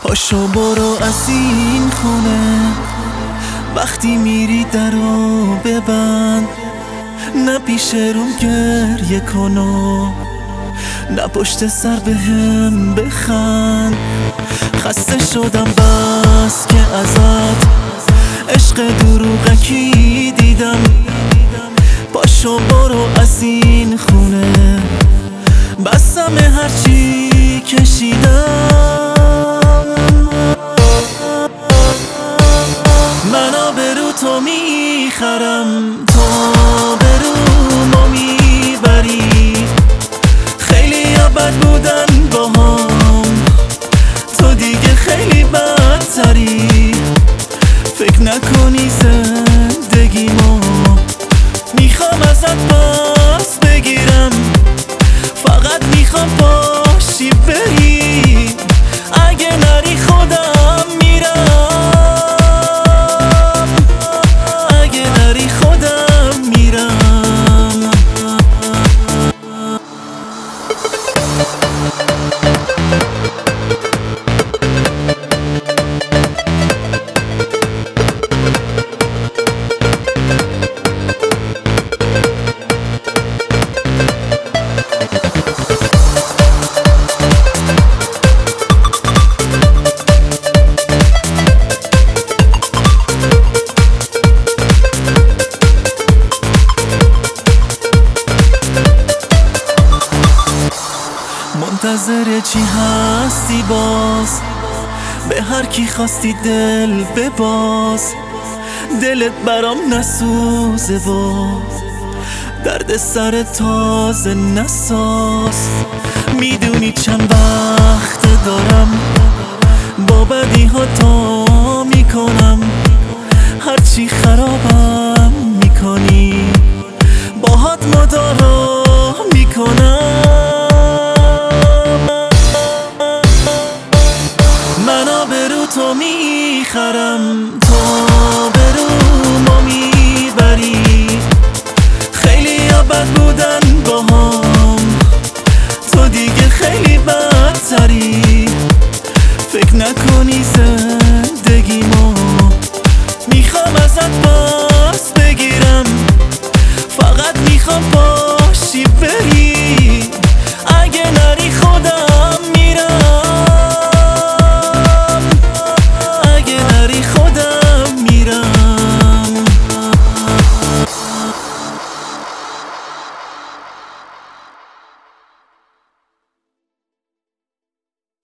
پاشو برو از این خونه، وقتی میری درو ببند، نه پیش روم گریه کنو، نه پشت سر بهم بخند. خسته شدم بس که ازت عشق دروغکی دیدم. پاشو برو از این خونه، بسم هرچی کشیدم. من آبرو تو میخرم، تو آبرومو میبری. خیلی بد بودن با هم، تو دیگه خیلی بدتری. فکر نکنی زندگیمو میخوام ازت پاس بگیرم، فقط میخوام پاشی بری. اگه نری خودم میرم، اگه نری خودم میرم. منتظر چی هستی باز؟ به هر کی خواستی دل بباز. دلت برام نسوزه و درد سر تازه نساز. میدونی چند وقت دارم با بدی ها تا میکنم. هرچی خرابم میکنی باهات مدارا میکنم. من آبرو تو میخرم، تو آبرومو میبری. خیلی بد بودن با هم، تو دیگه خیلی بدتری. فکر نکنی زندگیمو